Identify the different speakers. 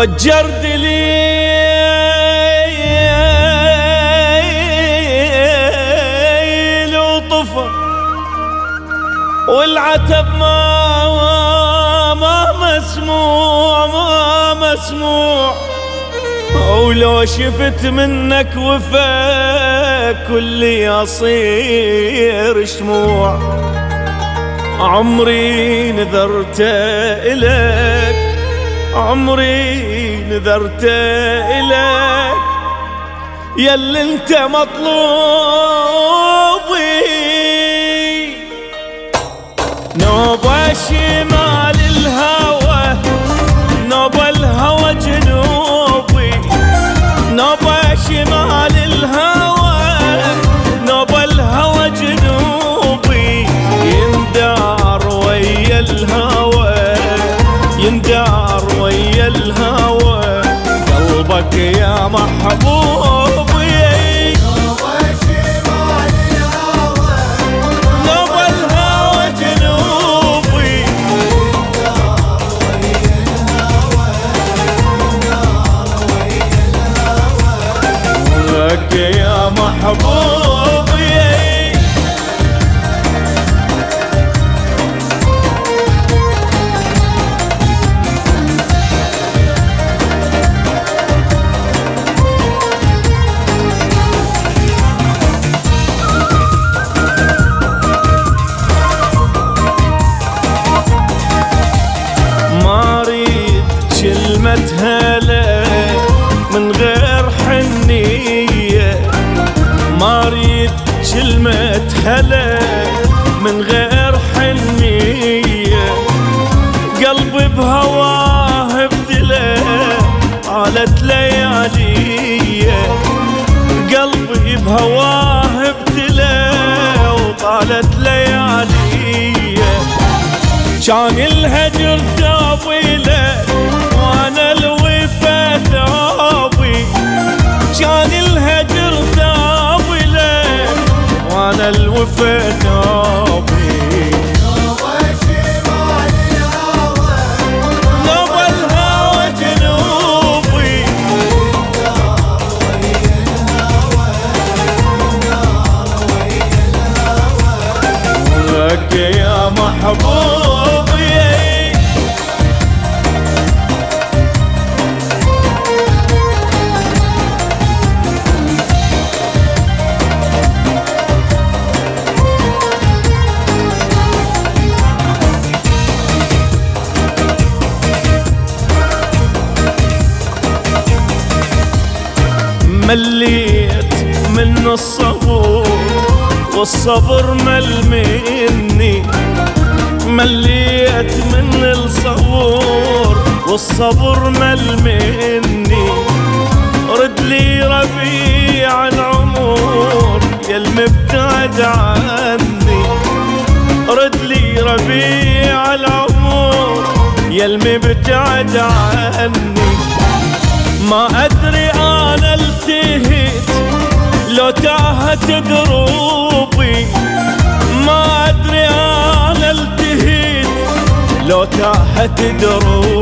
Speaker 1: والجرد ليل وطفى والعتب ما مسموع ولو شفت منك وفا كلي أصير شموع. عمري نذرت إلك، عمري نذرت إلك ياللي انت مطلوبي. نوبة شمال الهوى، نوبة الهوى جنوبي، نوبة شمال الهوى، نوبة الهوى جنوبي. يندار ويا الهوى، يندار ويا الهوى قلبك يا محبوبي. نوبة الهوى جنوبي، لك يا محبوبي. كلمة هلا من غير حنية، ما اريد كلمة هلا من غير حنية. قلبي بهواه بدله طالت لياليه، قلبي بهواه بدله وطالت لياليه. كان الهجر ثابله وانا الوفا ثابي، كان الهجر ثابله وانا الوفا ثابي. نوبة شمال الهوى، نوبة الهوى جنوبي، يندار ويا الهوى، يندار ويا الهوى لك يا محبوبي. مليت من الصبر والصبر مل مني، مليت من الصبر والصبر مل مني. رد لي ربيع العمر يا المبتعد عني، رد لي ربيع العمر يا المبتعد عني. ما أدري أنا التهيت لو تاهت دروبي، ما أدري أنا التهيت لو تاهت دروبي.